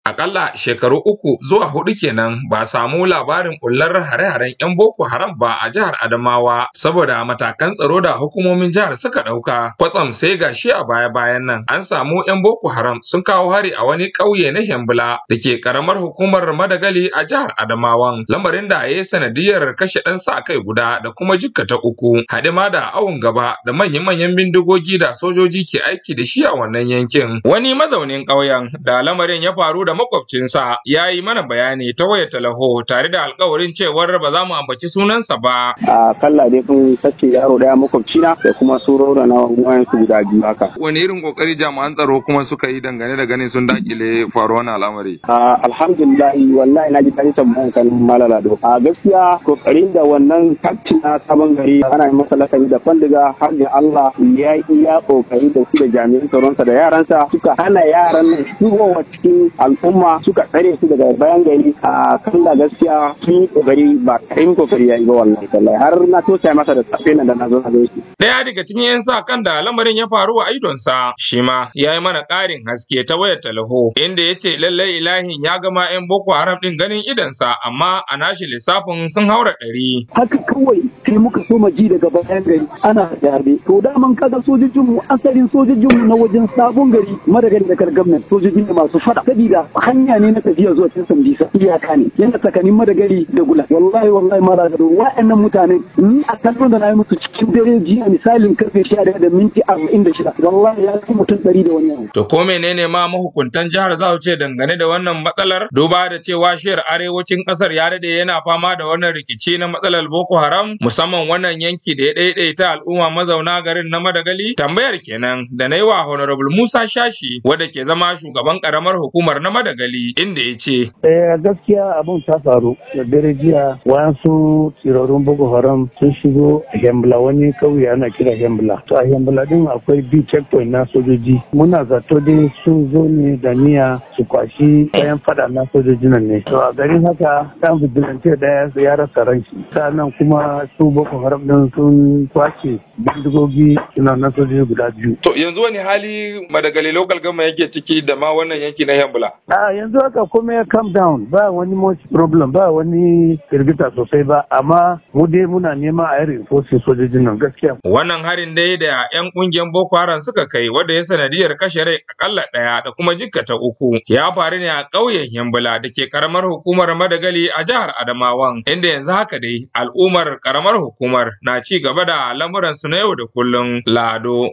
Akalla shekaru 3 zuwa 4 kenan ba samu labarin bullar hare-haren 'yan Boko Haram ba a jihar Adamawa saboda matakan tsaro da hukumomin jihar suka ɗauka. Kwatsam sai gashi a baya-bayan nan an samu 'yan Boko Haram sun kawo hari a wani ƙauye na Hembla da ke ƙaramar hukumar Madagali a jihar Adamawan. Lamarin da ya yi sanadiyar kashe ɗan sa kai guda da kuma jikkata 3, haɗe ma da awon gaba da manyan bindigogi da sojoji ke aiki da shi a wannan yankin. Wani mazaunin ƙauyen da lamarin ya faru da makwabcinsa ya yi mana bayani ta wayar talaho tare da alkawarin cewar ba za mu ambaci sunansa ba. A kalla dai kun sace yaro daya makwabcina da kuma surora na wayan su guda biyu haka. Wani irin kokari jami'an tsaro kuma suka yi dangane da ganin sun dakile faruwar al'amari? Alhamdulillah wallahi na ji tare tambayan kan malala do. A gaskiya kokarin da wannan kaftin na sabon gari ana yi masa lakani da fandiga har da Allah ya iya kokari da su da jami'an tsaronsa da yaransa suka hana yaran nan shigowa cikin al'umma suka tsare su daga bayan gari. A kan da gaskiya sun yi kokari ba karin kokari ya yi ba wallahi tallahi har na tosa masa da tsafe nan da na zo na gaishe. Daya daga cikin 'yan sa kan da lamarin ya faru a idonsa shi ma ya yi mana ƙarin haske ta wayar talaho inda ya ce lallai ilahin ya gama 'yan Boko Haram din ganin idonsa amma a nashi lissafin sun haura 100. Haka kawai sai muka so ji daga bayan gari ana harbe to daman kaga sojojinmu asalin sojojinmu na wajen sabon gari Madagali da Kargamnan sojojin da masu fada sabida hanya ne na tafiya zuwa cikin Sambisa iyaka ne yana tsakanin Madagali da Gula wallahi mara da wa'annan mutane a kallon da na yi musu cikin dare jiya misalin karfe 11 da minti 46 wallahi ya kai mutum 100 da wani. To ko menene ma mahukuntan jihar za su ce dangane da wannan matsalar duba da cewa shiyar arewacin kasar ya dade yana fama da wannan rikici na matsalar Boko Haram musamman wannan yanki da ya daidaita al'umma mazauna garin na Madagali? Tambayar kenan da na yi wa Honorable Musa Shashi wanda ke zama shugaban karamar hukumar na Madagali inda ya ce. Gaskiya abun ta faru da dare jiya wasu tsirarun Boko Haram sun shigo Hembla wani kauye ana kira Hembla. To a Hembla din akwai B checkpoint na sojoji. Muna zato dai sun zo ne da niyya su kwashi kayan fada na sojoji nan ne. To a garin haka dan vigilante daya ya rasa ranshi. Sannan kuma su Boko Haram din sun kwace bindigogi suna na sojoji guda 2. To yanzu wani hali Madagali local government yake ciki da ma wannan yanki na Hembla? Yanzu haka kuma ya calm down ba wani much problem ba wani firgita sosai ba amma mu dai muna nema a irin fosin sojojin nan gaskiya. Wannan harin dai da 'yan kungiyar Boko Haram suka kai wanda ya sanadiyar kashe rai akalla 1 da kuma jikkata 3 ya faru ne a ƙauyen Hembla da ke karamar hukumar Madagali a jihar Adamawan inda yanzu haka dai al'ummar karamar hukumar na ci gaba da lamuran su na yau da kullum. Lado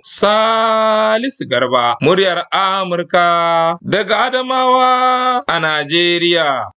Salisu Garba muryar Amurka daga Adamawa a Najeriya.